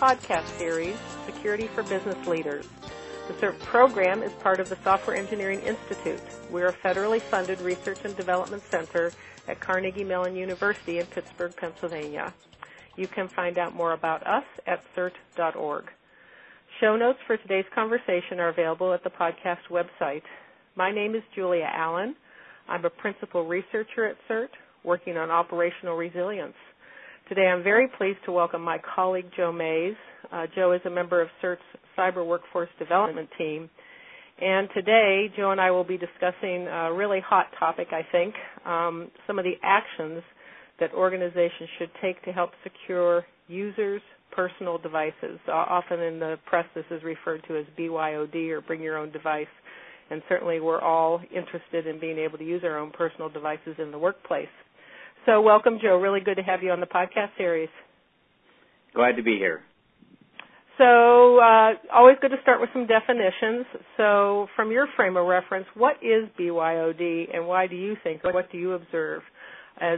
podcast series, Security for Business Leaders. The CERT program is part of the Software Engineering Institute. We're a federally funded research and development center at Carnegie Mellon University in Pittsburgh, Pennsylvania. You can find out more about us at cert.org. Show notes for today's conversation are available at the podcast website. My name is Julia Allen. I'm a principal researcher at CERT, working on operational resilience. Today I'm very pleased to welcome my colleague Joe Mays. Joe is a member of CERT's Cyber Workforce Development Team. And today, Joe and I will be discussing a really hot topic, I think, some of the actions that organizations should take to help secure users' personal devices. Often in the press this is referred to as BYOD, or bring your own device. And certainly we're all interested in being able to use our own personal devices in the workplace. So welcome, Joe. Really good to have you on the podcast series. Glad to be here. So always good to start with some definitions. So from your frame of reference, what is BYOD and why do you think, what do you observe as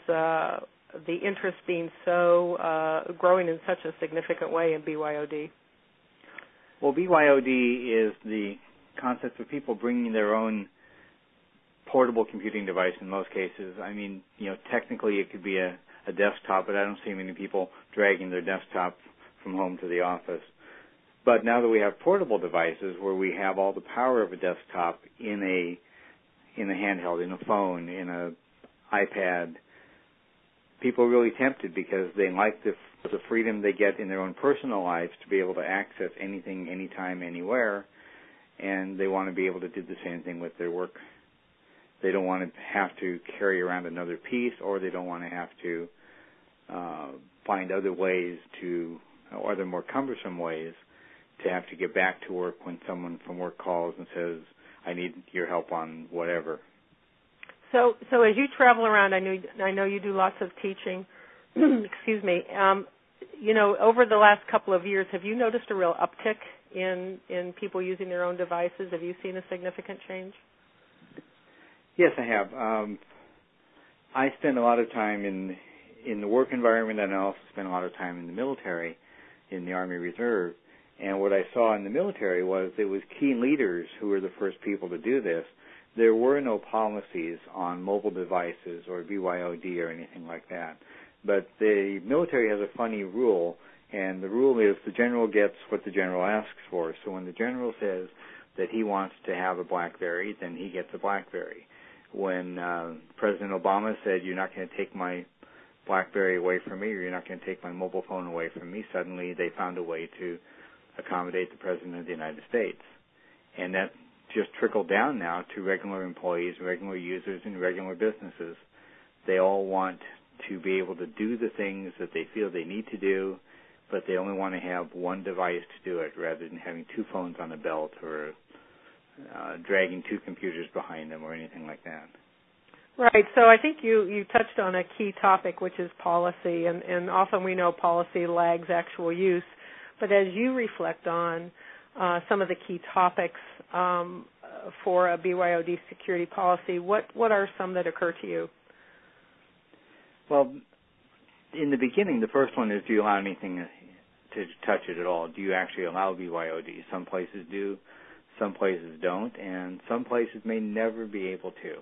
the interest being so growing in such a significant way in BYOD? Well, BYOD is the concept of people bringing their own portable computing device in most cases. I mean, technically it could be a desktop, but I don't see many people dragging their desktop from home to the office. But now that we have portable devices where we have all the power of a desktop in a handheld, in a phone, in an iPad, people are really tempted because they like the freedom they get in their own personal lives to be able to access anything, anytime, anywhere, and they want to be able to do the same thing with their work. They don't want to have to carry around another piece, or they don't want to have to find other ways or other more cumbersome ways to have to get back to work when someone from work calls and says, I need your help on whatever. So as you travel around, I know you do lots of teaching. Excuse me. Over the last couple of years, have you noticed a real uptick in people using their own devices? Have you seen a significant change? Yes, I have. I spend a lot of time in the work environment, and I also spend a lot of time in the military, in the Army Reserve. And what I saw in the military was it was key leaders who were the first people to do this. There were no policies on mobile devices or BYOD or anything like that. But the military has a funny rule, and the rule is the general gets what the general asks for. So when the general says that he wants to have a BlackBerry, then he gets a BlackBerry. When President Obama said, you're not going to take my BlackBerry away from me, or you're not going to take my mobile phone away from me, suddenly they found a way to accommodate the President of the United States. And that just trickled down now to regular employees, regular users, and regular businesses. They all want to be able to do the things that they feel they need to do, but they only want to have one device to do it rather than having two phones on a belt or dragging two computers behind them or anything like that. Right. So I think you touched on a key topic, which is policy, and often we know policy lags actual use. But as you reflect on some of the key topics for a BYOD security policy, what are some that occur to you? Well, in the beginning, the first one is, do you allow anything to touch it at all? Do you actually allow BYOD? Some places do, some places don't, and some places may never be able to.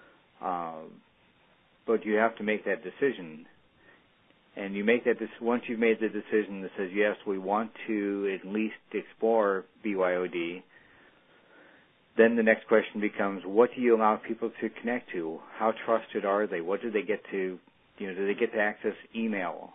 But you have to make that decision. And you make that once you've made the decision that says, yes, we want to at least explore BYOD, then the next question becomes, what do you allow people to connect to? How trusted are they? What do they get to, do they get to access email?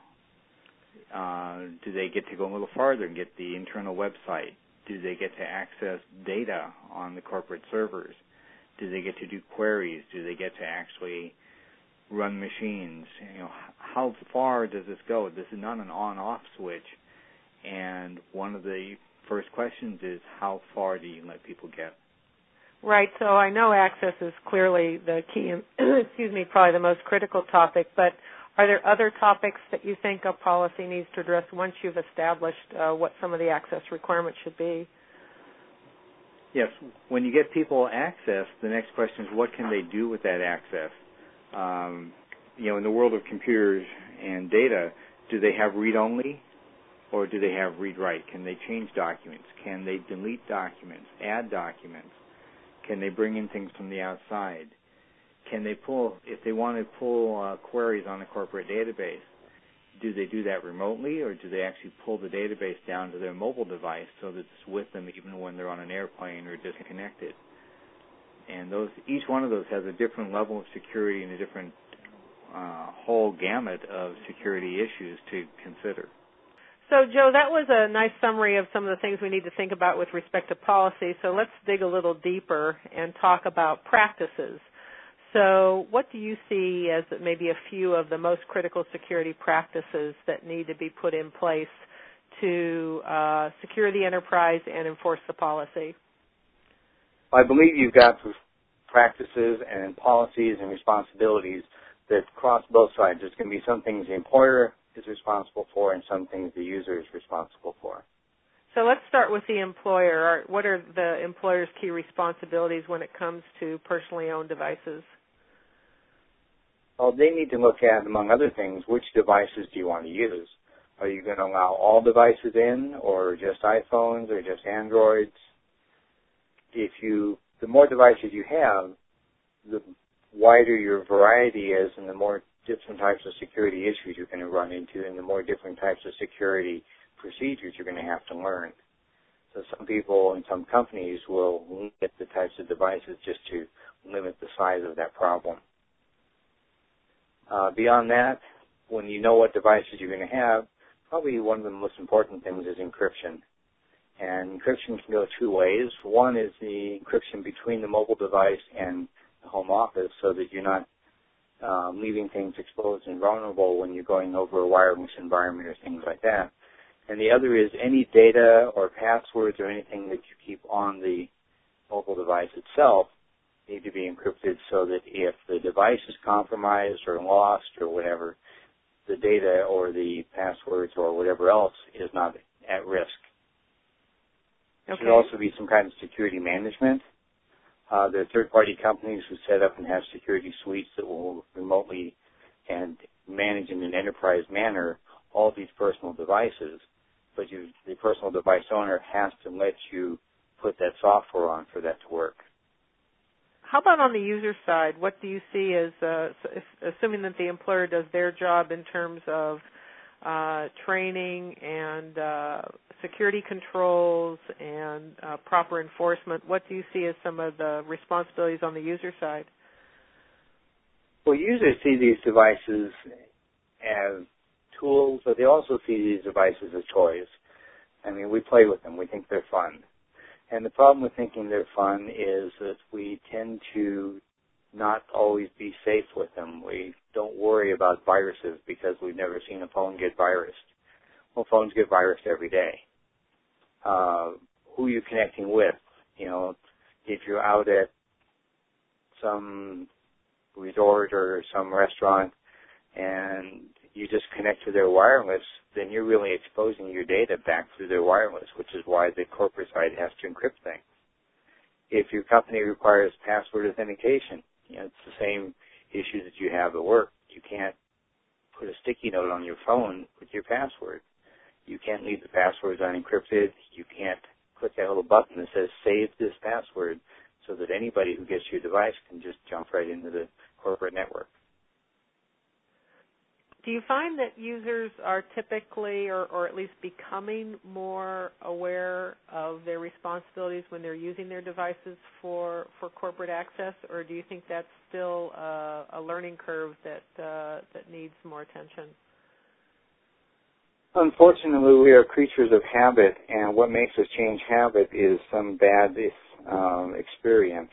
Do they get to go a little farther and get the internal website? Do they get to access data on the corporate servers? Do they get to do queries? Do they get to actually run machines? How far does this go? This is not an on-off switch. And one of the first questions is, how far do you let people get? Right. So I know access is clearly the key, probably the most critical topic, but are there other topics that you think a policy needs to address once you've established what some of the access requirements should be? Yes. When you get people access, the next question is, what can they do with that access? In the world of computers and data, do they have read-only Or do they have read-write? Can they change documents? Can they delete documents, add documents? Can they bring in things from the outside? Can they pull, if they want to pull queries on a corporate database, do they do that remotely, or do they actually pull the database down to their mobile device so that it's with them even when they're on an airplane or disconnected? And each one of those has a different level of security and a different whole gamut of security issues to consider. So, Joe, that was a nice summary of some of the things we need to think about with respect to policy. So let's dig a little deeper and talk about practices. So what do you see as maybe a few of the most critical security practices that need to be put in place to secure the enterprise and enforce the policy? I believe you've got practices and policies and responsibilities that cross both sides. There's going to be some things the employer is responsible for and some things the user is responsible for. So let's start with the employer. What are the employer's key responsibilities when it comes to personally owned devices? Well, they need to look at, among other things, which devices do you want to use? Are you going to allow all devices in, or just iPhones, or just Androids? The more devices you have, the wider your variety is, and the more different types of security issues you're going to run into, and the more different types of security procedures you're going to have to learn. So some people and some companies will limit the types of devices just to limit the size of that problem. Beyond that, when you know what devices you're going to have, probably one of the most important things is encryption. And encryption can go two ways. One is the encryption between the mobile device and the home office so that you're not leaving things exposed and vulnerable when you're going over a wireless environment or things like that. And the other is any data or passwords or anything that you keep on the mobile device itself need to be encrypted so that if the device is compromised or lost or whatever, the data or the passwords or whatever else is not at risk. There should also be some kind of security management. There are third-party companies who set up and have security suites that will remotely and manage in an enterprise manner all these personal devices, but the personal device owner has to let you put that software on for that to work. How about on the user side? What do you see as, assuming that the employer does their job in terms of training and security controls and proper enforcement, what do you see as some of the responsibilities on the user side? Well, users see these devices as tools, but they also see these devices as toys. I mean, we play with them. We think they're fun. And the problem with thinking they're fun is that we tend to not always be safe with them. We don't worry about viruses because we've never seen a phone get virused. Well, phones get virused every day. Who you're connecting with, if you're out at some resort or some restaurant and you just connect to their wireless, then you're really exposing your data back through their wireless, which is why the corporate side has to encrypt things. If your company requires password authentication, it's the same issue that you have at work. You can't put a sticky note on your phone with your password. You can't leave the passwords unencrypted. You can't click that little button that says save this password so that anybody who gets your device can just jump right into the corporate network. Do you find that users are typically or at least becoming more aware of their responsibilities when they're using their devices for corporate access, or do you think that's still a learning curve that needs more attention? Unfortunately, we are creatures of habit, and what makes us change habit is some bad experience.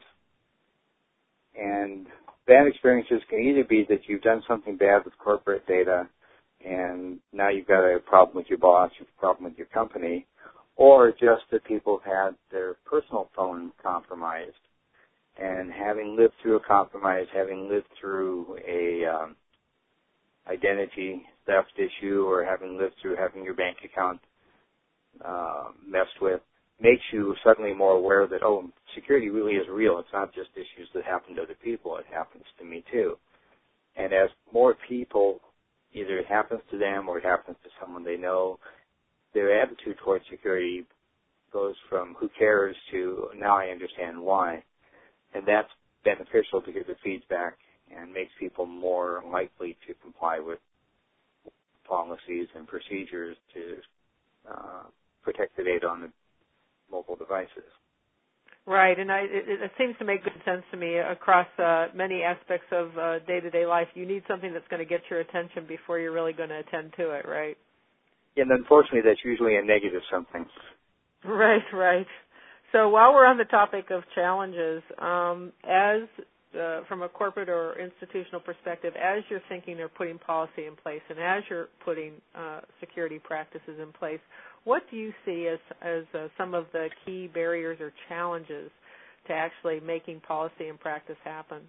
And bad experiences can either be that you've done something bad with corporate data and now you've got a problem with your boss, you've got a problem with your company, or just that people have had their personal phone compromised. And having lived through a compromise, having lived through a identity theft issue, or having lived through having your bank account messed with, makes you suddenly more aware that, security really is real. It's not just issues that happen to other people. It happens to me too. And as more people, either it happens to them or it happens to someone they know, their attitude towards security goes from who cares to now I understand why. And that's beneficial to get the feedback and makes people more likely to comply with policies and procedures to protect the data on the mobile devices. Right, and it seems to make good sense to me across many aspects of day-to-day life. You need something that's going to get your attention before you're really going to attend to it, right? And unfortunately, that's usually a negative something. Right. So while we're on the topic of challenges, as from a corporate or institutional perspective, as you're thinking or putting policy in place and as you're putting security practices in place, what do you see as some of the key barriers or challenges to actually making policy and practice happen?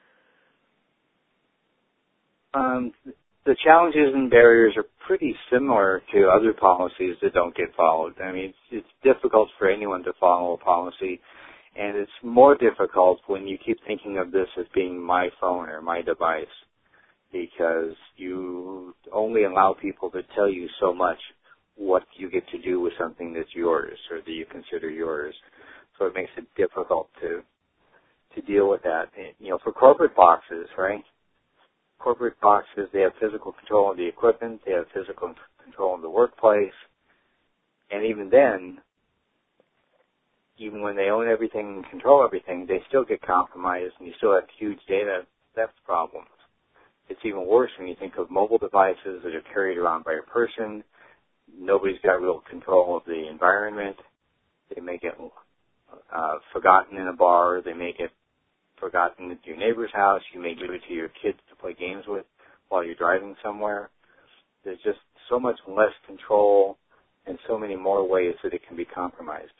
The challenges and barriers are pretty similar to other policies that don't get followed. I mean, it's difficult for anyone to follow a policy, and it's more difficult when you keep thinking of this as being my phone or my device, because you only allow people to tell you so much what you get to do with something that's yours or that you consider yours. So it makes it difficult to deal with that. And, for corporate boxes, right? Corporate boxes, they have physical control of the equipment, they have physical control of the workplace, and even then, even when they own everything and control everything, they still get compromised and you still have huge data theft problems. It's even worse when you think of mobile devices that are carried around by a person. Nobody's got real control of the environment. They may get forgotten in a bar. They may get forgotten at your neighbor's house. You may give it to your kids to play games with while you're driving somewhere. There's just so much less control and so many more ways that it can be compromised.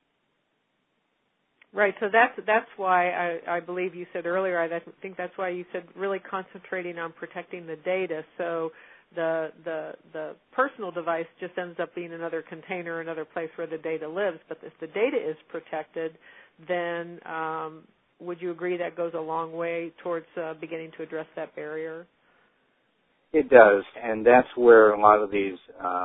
Right, so that's why I believe you said earlier, I think that's why you said really concentrating on protecting the data. So the personal device just ends up being another container, another place where the data lives. But if the data is protected, then would you agree that goes a long way towards beginning to address that barrier? It does, and that's where a lot of these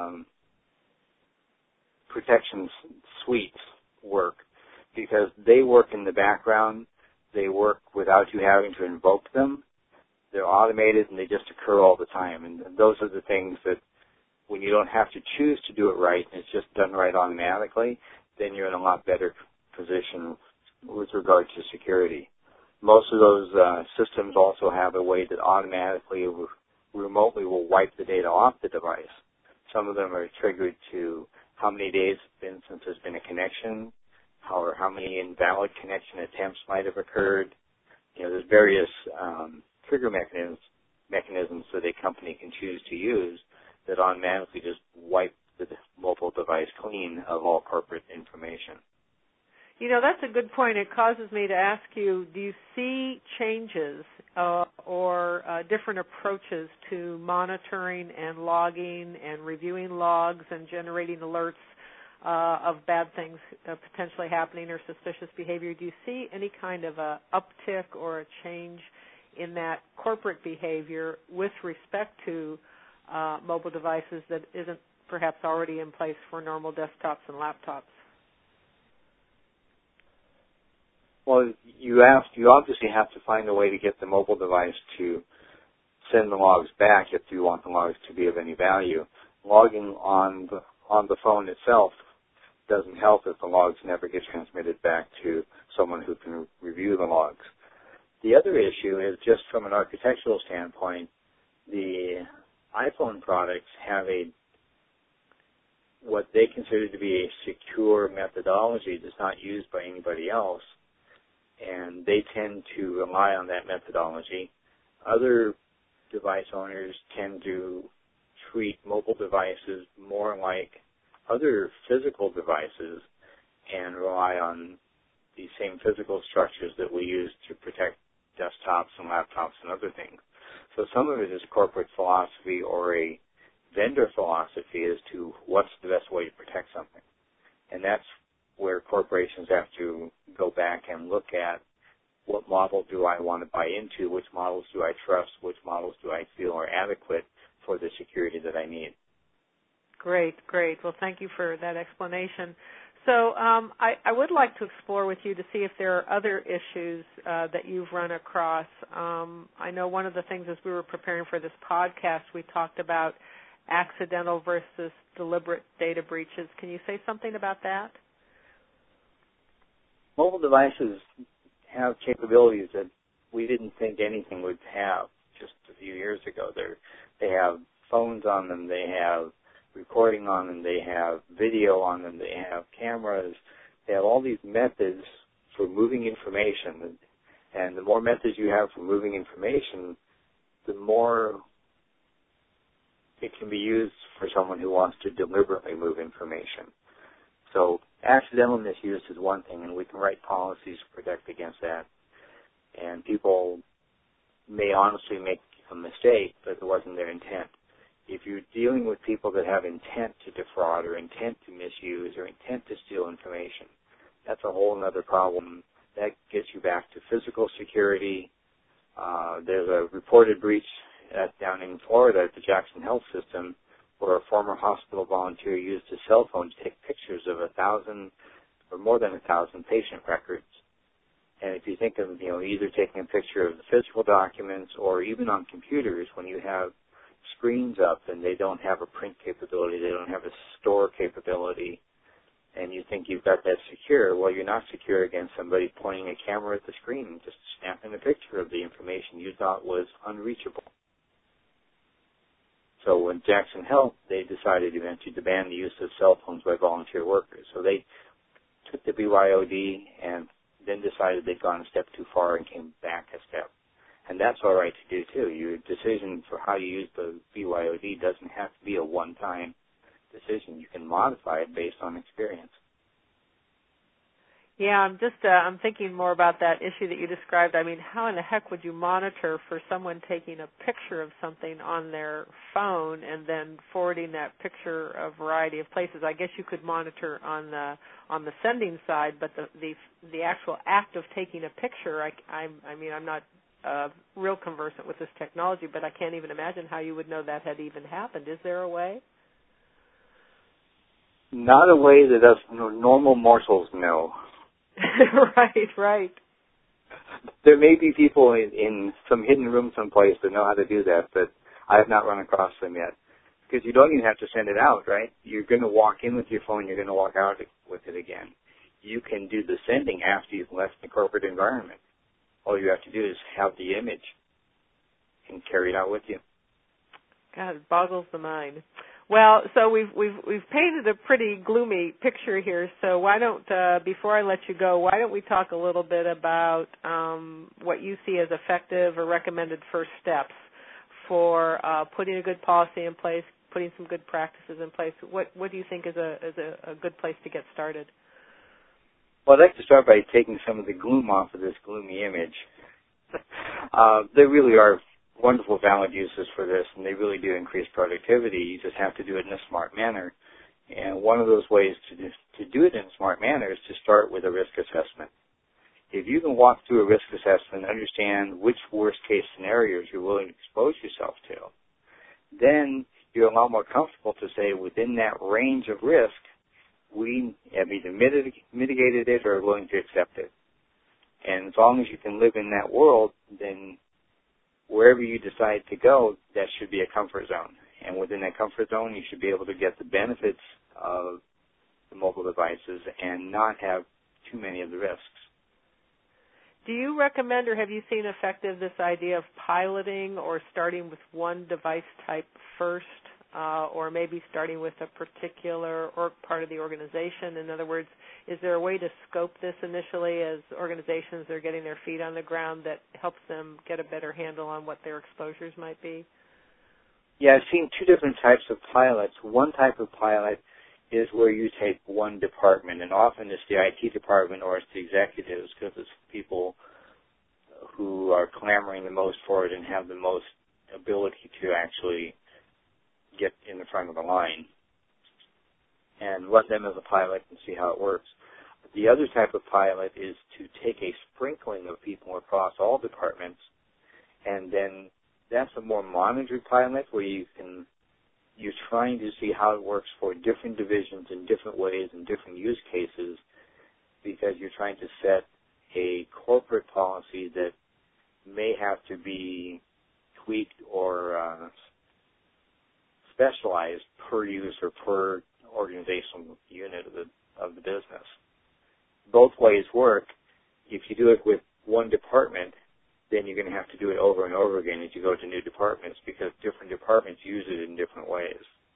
protection suites work, because they work in the background. They work without you having to invoke them. They're automated, and they just occur all the time. And those are the things that when you don't have to choose to do it right, and it's just done right automatically, then you're in a lot better position with regard to security. Most of those systems also have a way that automatically, remotely will wipe the data off the device. Some of them are triggered to how many days it's been since there's been a connection, or how many invalid connection attempts might have occurred. There's various trigger mechanisms that a company can choose to use that automatically just wipe the mobile device clean of all corporate information. That's a good point. It causes me to ask you, do you see changes or different approaches to monitoring and logging and reviewing logs and generating alerts of bad things potentially happening or suspicious behavior? Do you see any kind of a uptick or a change in that corporate behavior with respect to mobile devices that isn't perhaps already in place for normal desktops and laptops? Well, you obviously have to find a way to get the mobile device to send the logs back if you want the logs to be of any value. Logging on the phone itself doesn't help if the logs never get transmitted back to someone who can review the logs. The other issue is just from an architectural standpoint, the iPhone products have what they consider to be a secure methodology that's not used by anybody else, and they tend to rely on that methodology. Other device owners tend to treat mobile devices more like other physical devices and rely on the same physical structures that we use to protect desktops and laptops and other things. So some of it is corporate philosophy or a vendor philosophy as to what's the best way to protect something. And that's where corporations have to go back and look at what model do I want to buy into, which models do I trust, which models do I feel are adequate for the security that I need. Great, great. Well, thank you for that explanation. So I would like to explore with you to see if there are other issues that you've run across. I know one of the things as we were preparing for this podcast, we talked about accidental versus deliberate data breaches. Can you say something about that? Mobile devices have capabilities that we didn't think anything would have just a few years ago. They have phones on them, they have recording on them, they have video on them, they have cameras, they have all these methods for moving information. And the more methods you have for moving information, the more it can be used for someone who wants to deliberately move information. So accidental misuse is one thing, and we can write policies to protect against that. And people may honestly make a mistake, but it wasn't their intent. If you're dealing with people that have intent to defraud or intent to misuse or intent to steal information, that's a whole other problem. That gets you back to physical security. There's a reported breach down in Florida at the Jackson Health System where a former hospital volunteer used his cell phone to take pictures of 1,000 or more than 1,000 patient records. And if you think of, either taking a picture of the physical documents or even on computers when you have screens up and they don't have a print capability, they don't have a store capability, and you think you've got that secure, well, you're not secure against somebody pointing a camera at the screen and just snapping a picture of the information you thought was unreachable. So when Jackson Health, they decided eventually to ban the use of cell phones by volunteer workers. So they took the BYOD and then decided they'd gone a step too far and came back a step. And that's all right to do, too. Your decision for how you use the BYOD doesn't have to be a one-time decision. You can modify it based on experience. Yeah, I'm thinking more about that issue that you described. I mean, how in the heck would you monitor for someone taking a picture of something on their phone and then forwarding that picture a variety of places? I guess you could monitor on the sending side, but the actual act of taking a picture, I mean, I'm not real conversant with this technology, but I can't even imagine how you would know that had even happened. Is there a way? Not a way that us normal mortals know. Right. There may be people in some hidden room someplace that know how to do that, but I have not run across them yet. Because you don't even have to send it out, right? You're going to walk in with your phone, you're going to walk out with it again. You can do the sending after you've left the corporate environment. All you have to do is have the image and carry it out with you. God, it boggles the mind. Well, so we've painted a pretty gloomy picture here. So why don't, before I let you go, why don't we talk a little bit about what you see as effective or recommended first steps for putting a good policy in place, putting some good practices in place? What do you think is a good place to get started? Well, I'd like to start by taking some of the gloom off of this gloomy image. There really are wonderful valid uses for this, and they really do increase productivity. You just have to do it in a smart manner. And one of those ways to do it in a smart manner is to start with a risk assessment. If you can walk through a risk assessment and understand which worst-case scenarios you're willing to expose yourself to, then you're a lot more comfortable to say within that range of risk, we have either mitigated it or are willing to accept it. And as long as you can live in that world, then wherever you decide to go, that should be a comfort zone. And within that comfort zone, you should be able to get the benefits of the mobile devices and not have too many of the risks. Do you recommend or have you seen effective this idea of piloting or starting with one device type first, or maybe starting with a particular part of the organization? In other words, is there a way to scope this initially as organizations are getting their feet on the ground that helps them get a better handle on what their exposures might be? Yeah, I've seen two different types of pilots. One type of pilot is where you take one department, and often it's the IT department or it's the executives, because it's people who are clamoring the most for it and have the most ability to actually get in the front of the line, and let them as a pilot and see how it works. The other type of pilot is to take a sprinkling of people across all departments, and then that's a more monitored pilot where you you're trying to see how it works for different divisions in different ways and different use cases, because you're trying to set a corporate policy that may have to be tweaked or specialized per use or per organizational unit of the business. Both ways work. If you do it with one department, then you're going to have to do it over and over again as you go to new departments, because different departments use it in different ways.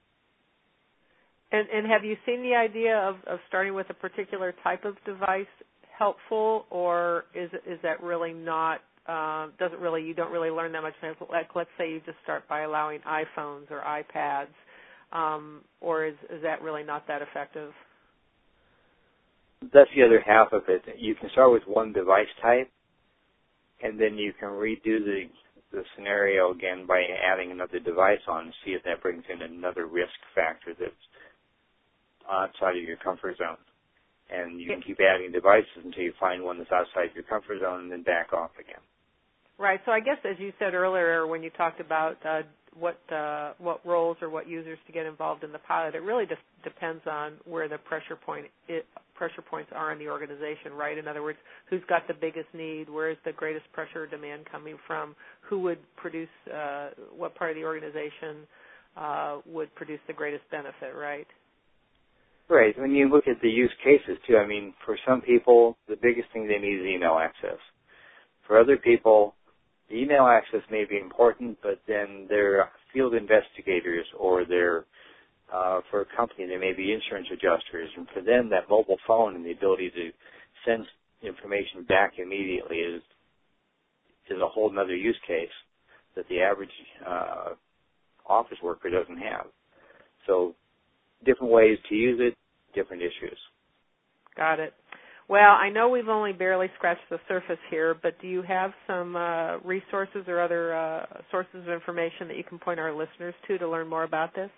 And have you seen the idea of starting with a particular type of device helpful, or is that really not, you don't really learn that much? Like, let's say you just start by allowing iPhones or iPads, or is that really not that effective? That's the other half of it. You can start with one device type, and then you can redo the scenario again by adding another device on and see if that brings in another risk factor that's outside of your comfort zone. And you can keep adding devices until you find one that's outside your comfort zone and then back off again. Right. So I guess, as you said earlier when you talked about what roles or what users to get involved in the pilot, it really just depends on where the pressure points are in the organization, right? In other words, who's got the biggest need, where is the greatest pressure or demand coming from, who would produce, what part of the organization would produce the greatest benefit, right? Right. When you look at the use cases, too, I mean, for some people, the biggest thing they need is email access. For other people, the email access may be important, but then they're field investigators, or they're, for a company, they may be insurance adjusters. And for them, that mobile phone and the ability to send information back immediately is a whole other use case that the average office worker doesn't have. So different ways to use it, different issues. Got it. Well, I know we've only barely scratched the surface here, but do you have some resources or other sources of information that you can point our listeners to learn more about this?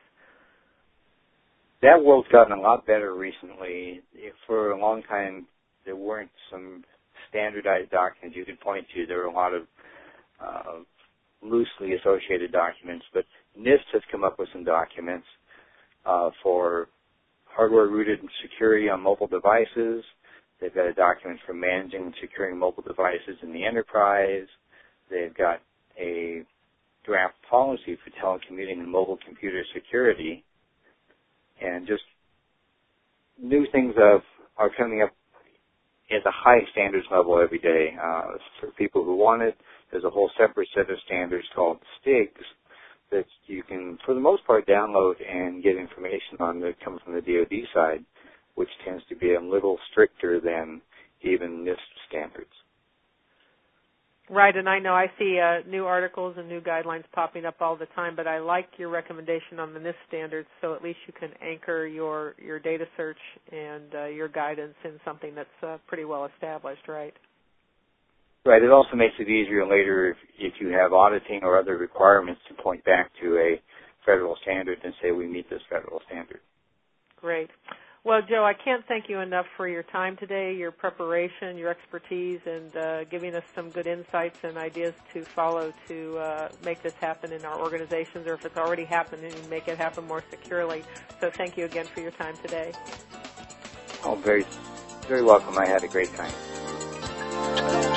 That world's gotten a lot better recently. For a long time, there weren't some standardized documents you could point to. There were a lot of loosely associated documents, but NIST has come up with some documents for hardware-rooted security on mobile devices. They've got a document for managing and securing mobile devices in the enterprise. They've got a draft policy for telecommuting and mobile computer security. And just new things are coming up at the high standards level every day. For people who want it, there's a whole separate set of standards called STIGs that you can, for the most part, download and get information on that comes from the DoD side, which tends to be a little stricter than even NIST standards. Right, and I know I see new articles and new guidelines popping up all the time, but I like your recommendation on the NIST standards, so at least you can anchor your data search and your guidance in something that's pretty well established, right? Right. It also makes it easier later if you have auditing or other requirements to point back to a federal standard and say we meet this federal standard. Great. Well, Joe, I can't thank you enough for your time today, your preparation, your expertise, and giving us some good insights and ideas to follow to make this happen in our organizations, or if it's already happening, make it happen more securely. So thank you again for your time today. Oh, very, very welcome. I had a great time.